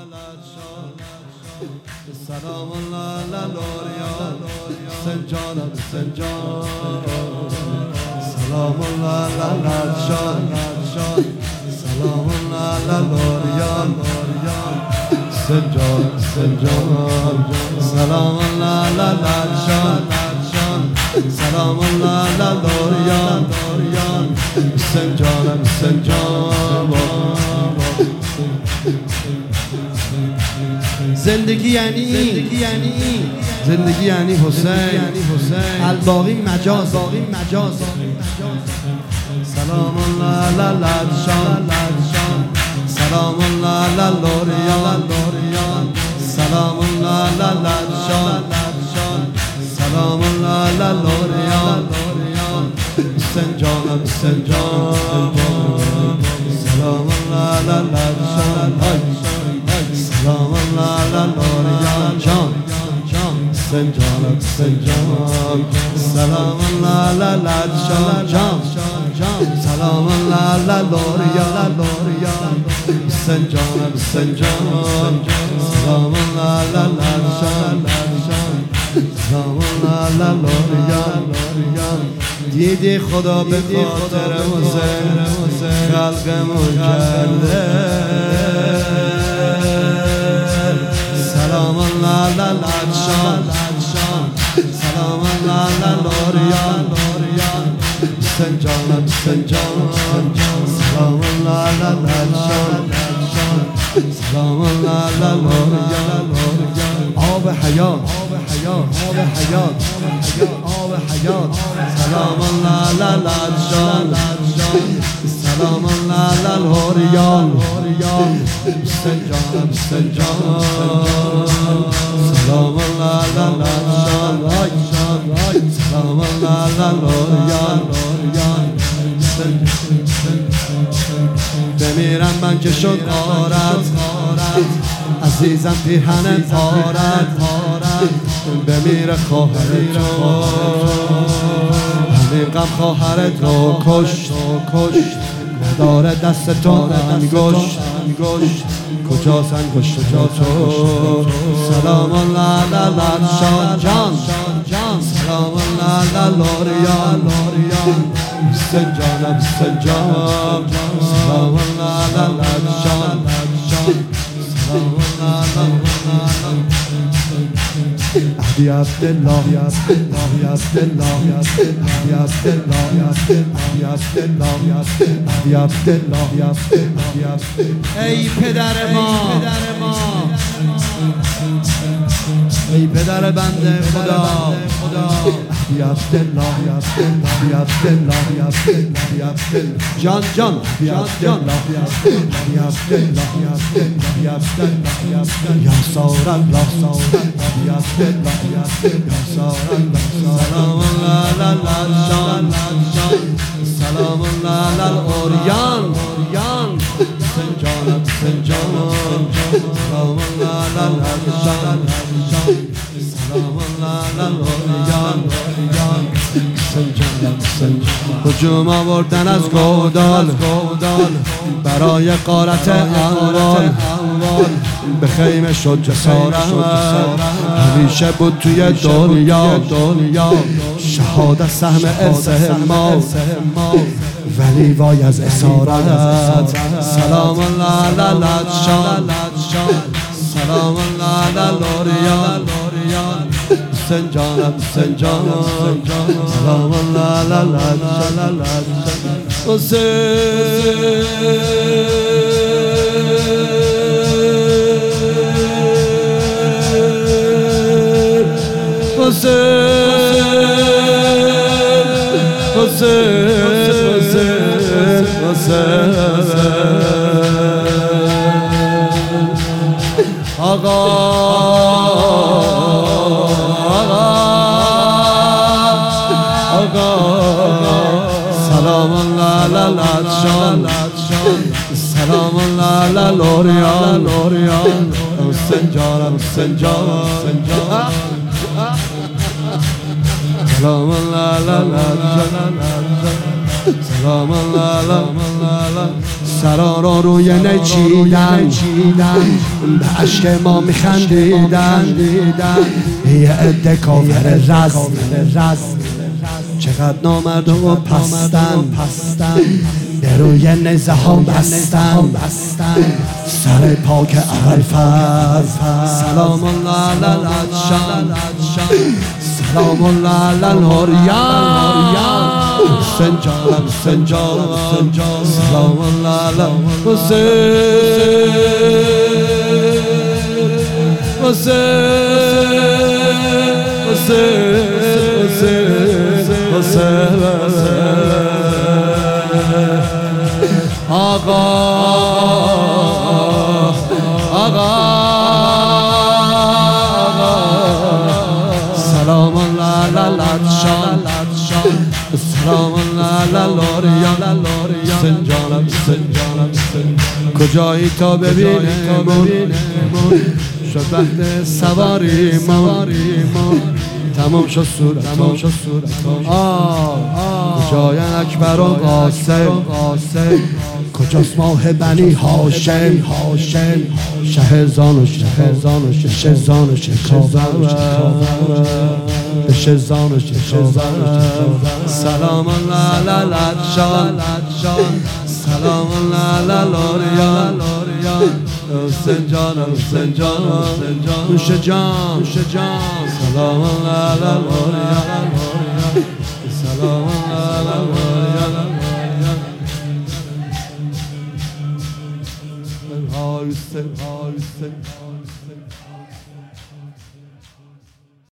سلام الله لوریا سنجان سنجان سلام الله شان سلام الله لوریا سنجان سنجان سلام الله شان سلام الله لوریا سنجان سنجان زندگی یعنی این زندگی یعنی حسین الباقی مجاز سلام الله شان سلام الله لوریان سلام الله شان سلام الله لوریان سنجان سلام الله شان سلام الله لوریان جان سنجان سلام الله شان سلام الله لوریان سنجان سلام الله شان سلام الله لوریان دیدی خدا به خاطر حسین خلقمون کرده سلام الله شان سلام الله لوریان سنجان سلام الله شان سلام الله لوریان آب حیات سلام الله شان سلام الله لوریان سنجان سلام الله شان سلام الله لوریان بمیرم من که شد غارت عزیزم پیرهن پارت بمیره خواهر تو همین غم خواهر تو کشت نداره دست تو انگشت کجاست انگشت تو سلام الله شان سلام الله لوریان سنجان سلام الله شان سلام الله يا عبد الله يا عبد الله يا عبد الله يا عبد الله يا عبد الله يا عبد الله يا عبد الله يا عبد الله ای پدر ما ای پدر بنده خدا يا عبد الله يا عبد الله يا عبد الله يا عبد الله يا عبد الله جان يا عبد الله يا عبد الله يا عبد الله يا عبد الله يا عبد الله يا عبد الله يا صور الله يا عبد الله يا عبد الله صور الله سلام الله شان سلام الله لوریان سنجان سلام الله شان سلام الله لوریان هجوم آوردن از گودال برای غارت اموال به خیمه شد جسارت همیشه بود توی دنیا شهادت سهم ارث ما ولی وای از اسارت سلام الله شان سلام الله لوریان سنجان سلام الله سلام الله شان سلام الله لوریان سنجان سلام الله سلام الله سرا را روی نچیدن به عشق ما میخندیدن یه عده کافر رزم چقدر نامرد و پستن به روی نیزه ها بستن سر پاک ابوالفضل سلام الله علی العطشان سلام الله علی العریان سنجان سلام الله علی حسین آقا سلام الله علی العطشان سلام الله علی العریان سنجانم کجایی تا ببینمون شد وقت سواریمون تمام شد صورتمون کجای اکبر و قاسم کجاست ماه بنی هاشم شهرزان و شکاور سلام الله علی العطشان سلام الله علی العریان حسین جان نوش جان سلام الله علی العریان سلام الله علی العریان Hüseyin